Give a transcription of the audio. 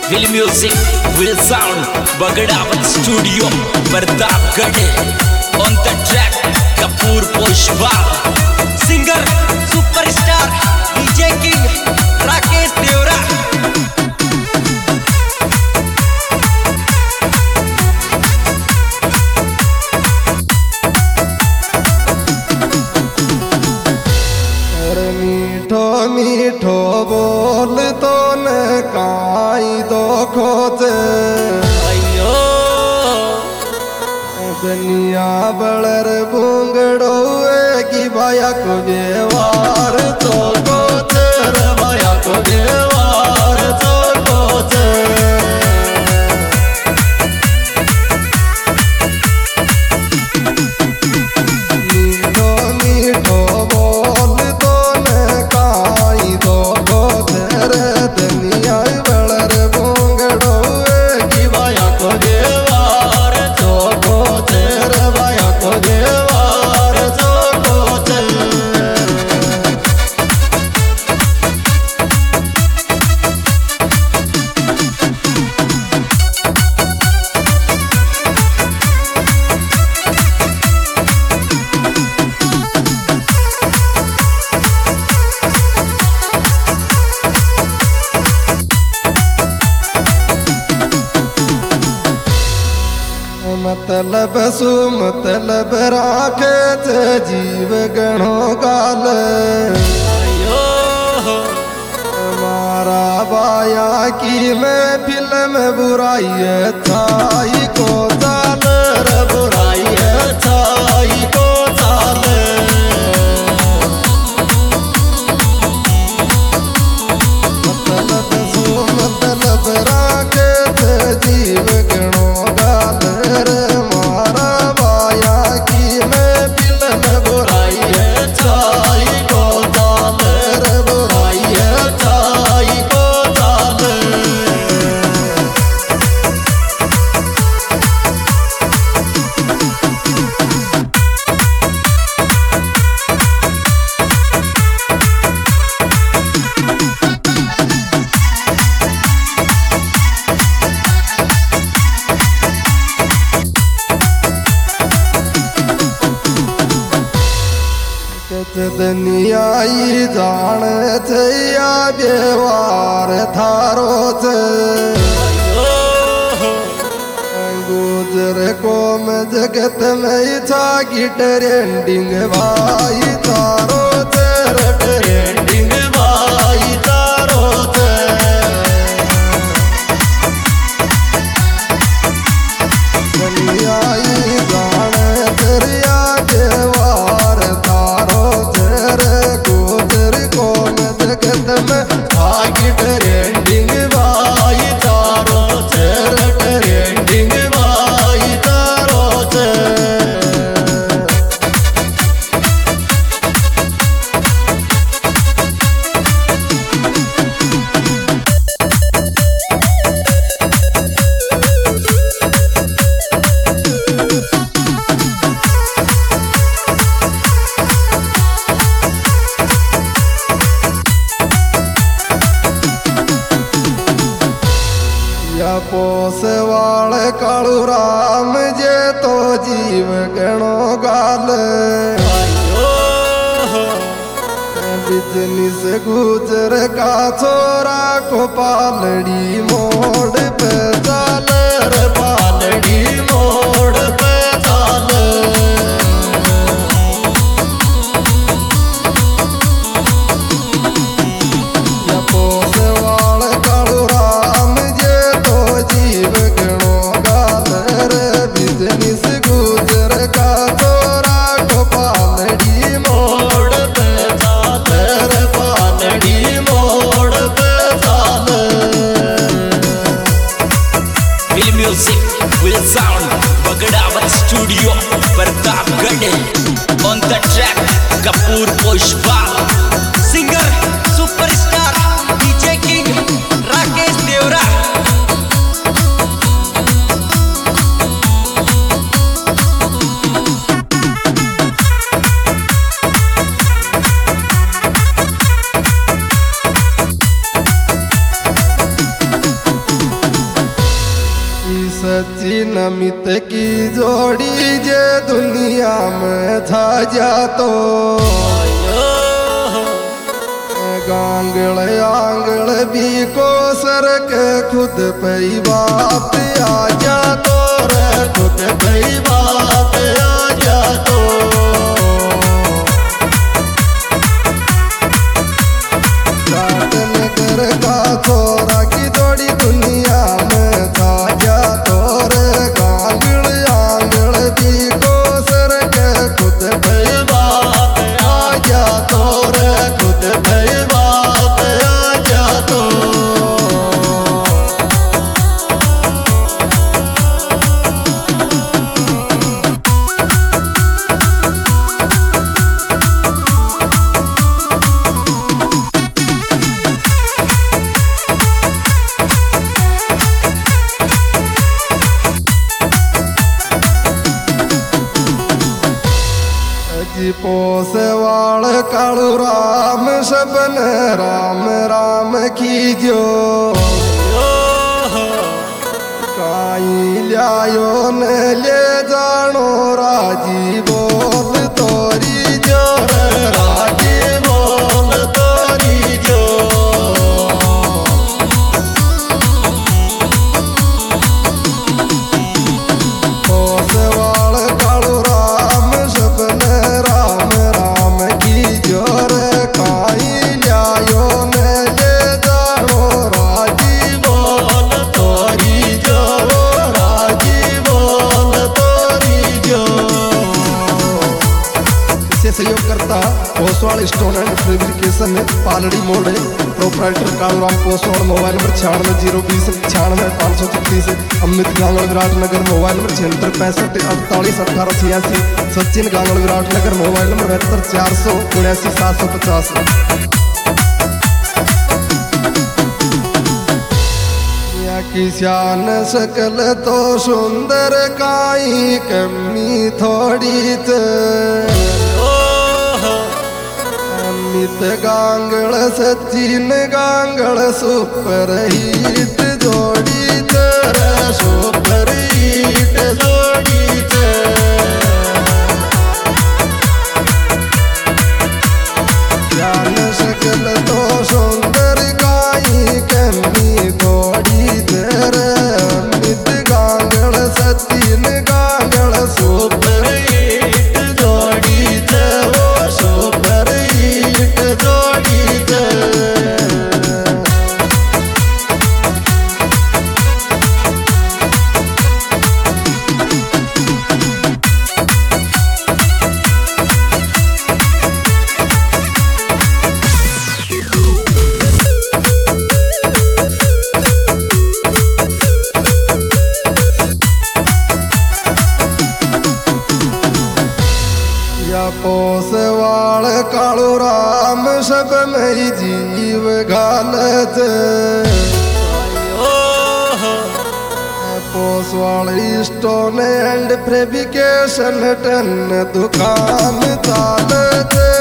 Will music will sound Bagdawat studio Pratapgarh on the track Kapoor Pushpa singer superstar DJ king Rakesh Dewra. मीठो मीठो बोल तो न काई दो खोजे अयो दुनिया बलर बूंगड़ो की बाया को व्यवहार तो खोजे रे बाया को व्यवहार तो खोजे। मीठो मीठो बोल तो न काई दो खोजे रे दुनिया बलर बूंगड़ो की बाया को व्यवहार तो खोजे रे बाया को व्यवहार तो खोजे। मतलब सु मतलब राखे थे जीव गणो गाल मारा बाया की मैं फिल्म बुराई थाई को चाल रे बुराई थाई को चाल। मतलब सु मतलब राखे थे जीव गणो गाल रे मारा बाया की मैं फिल्म बुराई थाई को चाल रे बुराई थाई को चाल। दुनियाई जान या व्यवहार थारो थे गुजर कोम जगत में था की ट्रेंडिंग भाई तारो थे ट्रेंडिंग भाई तारो थे। दुनियाई जान या व्यवहार थारो गुजर कोम जगत में भागी ट्रेंडिंग भाई तारो ट्रेंडिंग भाई तारो या पोस वाले कालू राम जे तो जीव गणो गाल बिजनिस गुजर का छोरा को पालड़ी मोड़ पे चाल रे पालड़ी मोड़ पे चाल। या पोस वाले कालू राम जे तो जीव गणो गाल रे बिजनिस गुजर का छोरा को पालड़ी मोड़ पे चाल रे पालड़ी मोड़ पे चाल। Will music will sound Bagdawat studio Pratapgarh on the track Kapoor Pushpa singer superstar DJ king Rakesh Dewra. Amit की जोड़ी जे दुनिया में था जा तो गांगल आंगल भी को सर के खुद पे बात आ जा तो रे खुद पे बात आ जा तो नगर का छोरा की जोड़ी दुनिया में था जा तो रे गांगल आंगल भी को सर के खुद पे बात आ जा तो रे खुद पे पोसवाड़ कालू राम सबन राम राम कीजो काई लायो न ले जानो राजी बोल तोरी जो राजी बोल तोरी जो पोसवाड़ कालू राम सबन सहयोग करता Poswad stone and fabrication Paldi मोड़ proprietor Kaluram Poswad mobile number 96 Amit Gangad Viratnagar mobile number 7665481886 Sachin Gangad Viratnagar mobile number 72479 की शान सकल तो सुंदर काई कमी थोड़ी अमित गांगड़ सचिन गांगड़ सुपर हिट जोड़ी तेरा सुपर हिट जोड़ी ज्ञान सकल तो सुंदर गाई कमी थोड़ी तेरे अमित गांगड़ सचिन गांगड़ सुपर हिट जोड़ी ते वो सुपर हिट जोड़ी ते पोसवाड़ कालू राम सब में जीव घालत पोसवाड़ स्टोन एंड फैब्रिकेशन टन दुकान चालत